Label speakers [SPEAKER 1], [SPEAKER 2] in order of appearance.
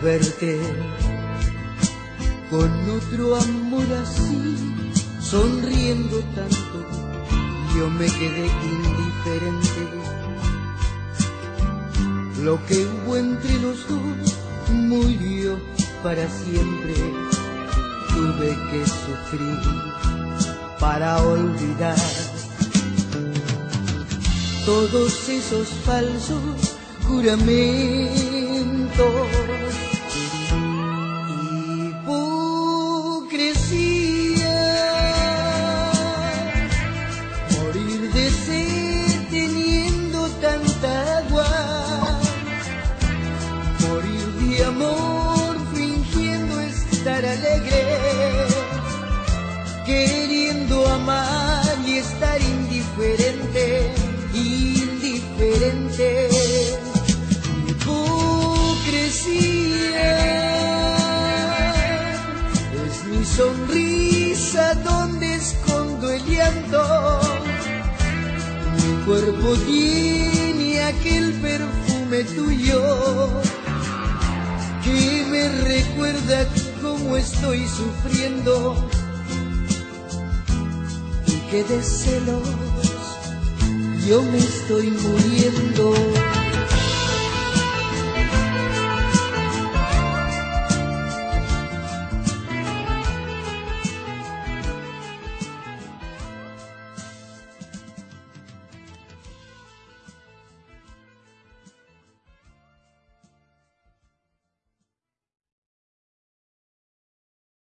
[SPEAKER 1] verte con otro amor así, sonriendo tanto, yo me quedé indiferente. Lo que hubo entre los dos murió para siempre. Tuve que sufrir para olvidar todos esos falsos juramentos, hipocresía, morir de sed teniendo tanta agua, morir de amor fingiendo estar alegre, queriendo amar y estar indiferente, indiferente. Hipocresía es mi sonrisa donde escondo el llanto, mi cuerpo tiene aquel perfume tuyo que me recuerda cómo estoy sufriendo y que de celos yo me estoy muriendo.